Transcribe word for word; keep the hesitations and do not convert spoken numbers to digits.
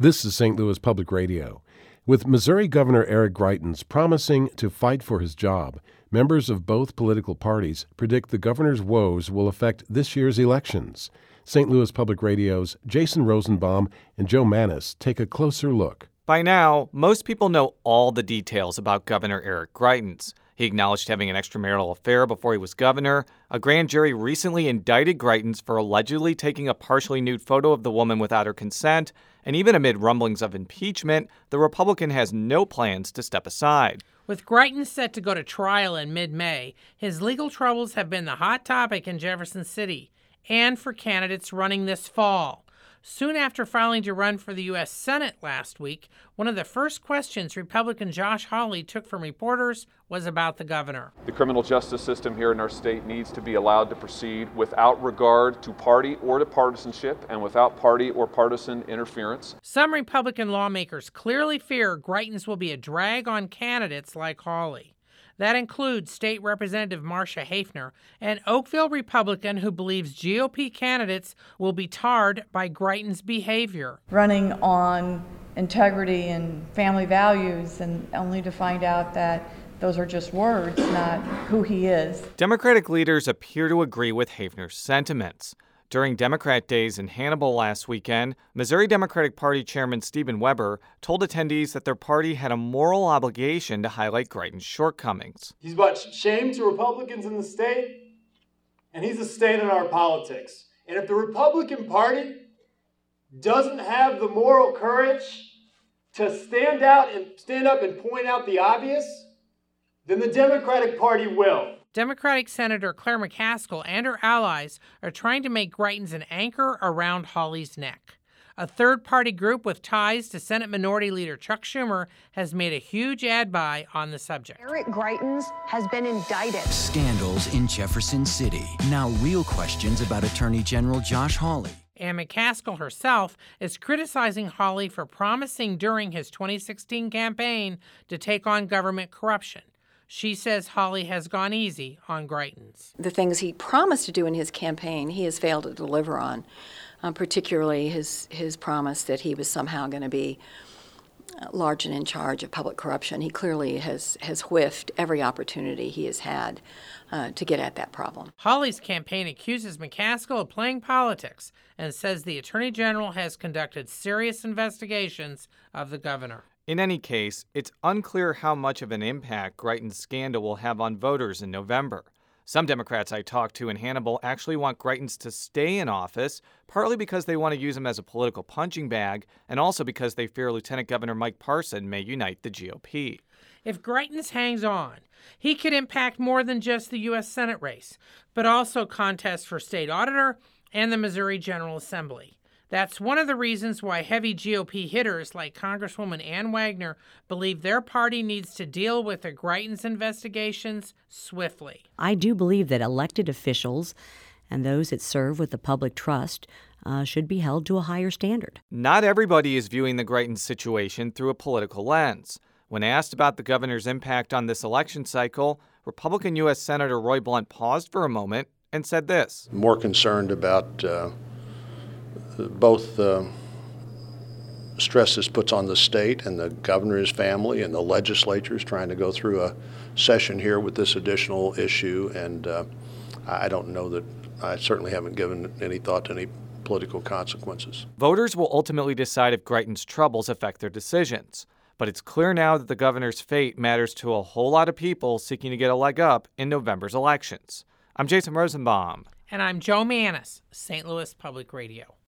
This is Saint Louis Public Radio. With Missouri Governor Eric Greitens promising to fight for his job, members of both political parties predict the governor's woes will affect this year's elections. Saint Louis Public Radio's Jason Rosenbaum and Joe Mannies take a closer look. By now, most people know all the details about Governor Eric Greitens. He acknowledged having an extramarital affair before he was governor. A grand jury recently indicted Greitens for allegedly taking a partially nude photo of the woman without her consent. And even amid rumblings of impeachment, the Republican has no plans to step aside. With Greitens set to go to trial in mid-May, his legal troubles have been the hot topic in Jefferson City and for candidates running this fall. Soon after filing to run for the U S Senate last week, one of the first questions Republican Josh Hawley took from reporters was about the governor. The criminal justice system here in our state needs to be allowed to proceed without regard to party or to partisanship and without party or partisan interference. Some Republican lawmakers clearly fear Greitens will be a drag on candidates like Hawley. That includes State Representative Marcia Hafner, an Oakville Republican who believes G O P candidates will be tarred by Greitens' behavior. Running on integrity and family values, and only to find out that those are just words, not who he is. Democratic leaders appear to agree with Hafner's sentiments. During Democrat Days in Hannibal last weekend, Missouri Democratic Party Chairman Stephen Weber told attendees that their party had a moral obligation to highlight Greitens' shortcomings. He's brought shame to Republicans in the state, and he's a stain in our politics. And if the Republican Party doesn't have the moral courage to stand out and stand up and point out the obvious, then the Democratic Party will. Democratic Senator Claire McCaskill and her allies are trying to make Greitens an anchor around Hawley's neck. A third-party group with ties to Senate Minority Leader Chuck Schumer has made a huge ad buy on the subject. Eric Greitens has been indicted. Scandals in Jefferson City. Now real questions about Attorney General Josh Hawley. And McCaskill herself is criticizing Hawley for promising during his twenty sixteen campaign to take on government corruption. She says Hawley has gone easy on Greitens. The things he promised to do in his campaign, he has failed to deliver on, um, particularly his, his promise that he was somehow going to be large and in charge of public corruption. He clearly has, has whiffed every opportunity he has had uh, to get at that problem. Hawley's campaign accuses McCaskill of playing politics and says the Attorney General has conducted serious investigations of the governor. In any case, it's unclear how much of an impact Greitens' scandal will have on voters in November. Some Democrats I talked to in Hannibal actually want Greitens to stay in office, partly because they want to use him as a political punching bag, and also because they fear Lieutenant Governor Mike Parson may unite the G O P. If Greitens hangs on, he could impact more than just the U S Senate race, but also contests for state auditor and the Missouri General Assembly. That's one of the reasons why heavy G O P hitters like Congresswoman Ann Wagner believe their party needs to deal with the Greitens investigations swiftly. I do believe that elected officials and those that serve with the public trust uh, should be held to a higher standard. Not everybody is viewing the Greitens situation through a political lens. When asked about the governor's impact on this election cycle, Republican U S Senator Roy Blunt paused for a moment and said this. More concerned about uh, both the stress this puts on the state and the governor's family and the legislatures trying to go through a session here with this additional issue. And uh, I don't know that I certainly haven't given any thought to any political consequences. Voters will ultimately decide if Greitens' troubles affect their decisions. But it's clear now that the governor's fate matters to a whole lot of people seeking to get a leg up in November's elections. I'm Jason Rosenbaum. And I'm Joe Mannies, Saint Louis Public Radio.